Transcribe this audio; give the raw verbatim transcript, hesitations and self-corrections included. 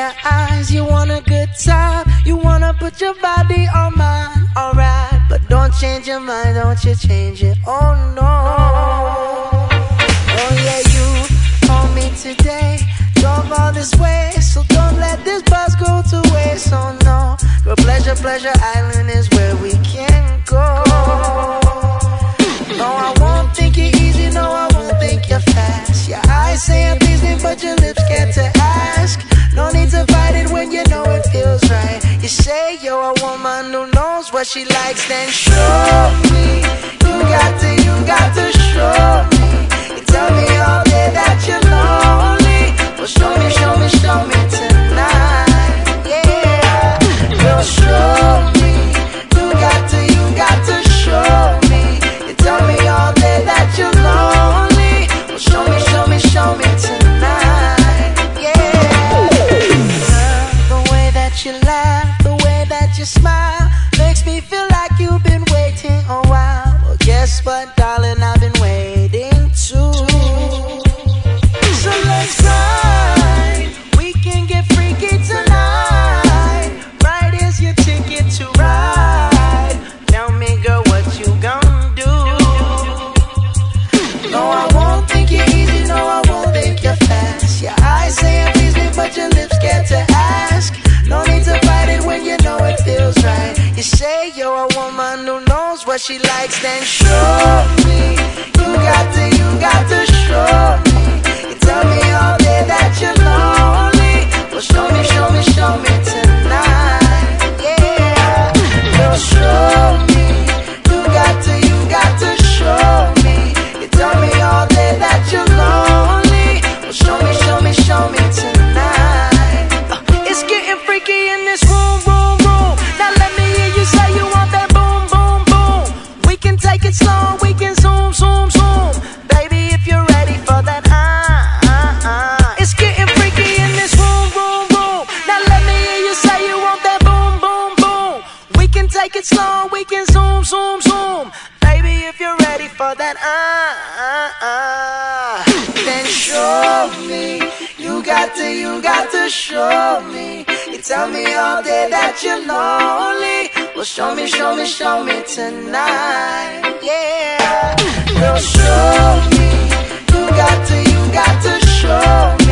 your eyes, you want a good time, you wanna put your body on mine, alright. But don't change your mind, don't you change it, oh no. Oh yeah, you called me today, drove all this way, so don't let this bus go to waste, oh no. Girl, Pleasure, Pleasure Island is where we can go. No, I won't think you're easy, no, I won't think you're fast. Your eyes say I'm pleasing, but your lips scared to ask. No need to fight it when you know it feels right. You say you're a woman who knows what she likes, then show me. You got to, you got to show me. You tell me all day that you're lonely. Well, show me, show me, show me tonight. Yeah, girl, show me. You got to, you got to show me. You tell me all day that you're lonely. Well, show me, show me, show me tonight. Yeah, the way that you laugh, the way that you smile, makes me feel like you've been waiting a while. Well, guess what, darling, I've been waiting too. So let's ride, we can get freaky tonight. Right here's your ticket to ride. Tell me, girl, what you gon' do? No, I won't think you're easy, no, I won't think you're fast. Your eyes say I'm pleasing, but your lips scared to ask. No need to fight it when you know it feels right. You say you're a woman who knows what she likes, then show me. You got to, you got to show me. You tell me all day that you're lonely. Well, show me, show me, show me tonight. Yeah, girl, show me. You got to, you got to show me. You tell me all day that you're lonely. Well, show me, show me, show me tonight. Uh, it's getting freaky in this room, room, room. Now let me hear you say you want that boom, boom, boom. We can take it slow, we can zoom, zoom, zoom. Baby, if you're ready for that, ah, ah, ah. It's getting freaky in this room, room, room. Now let me hear you say you want that boom, boom, boom. We can take it slow, we can zoom, zoom, zoom. Baby, if you're ready for that, ah, ah, ah. Then show me. You got to, you got to show me. You tell me all day that you're lonely. Well, show me, show me, show me tonight. Yeah, girl, show me. You got to, you got to show me.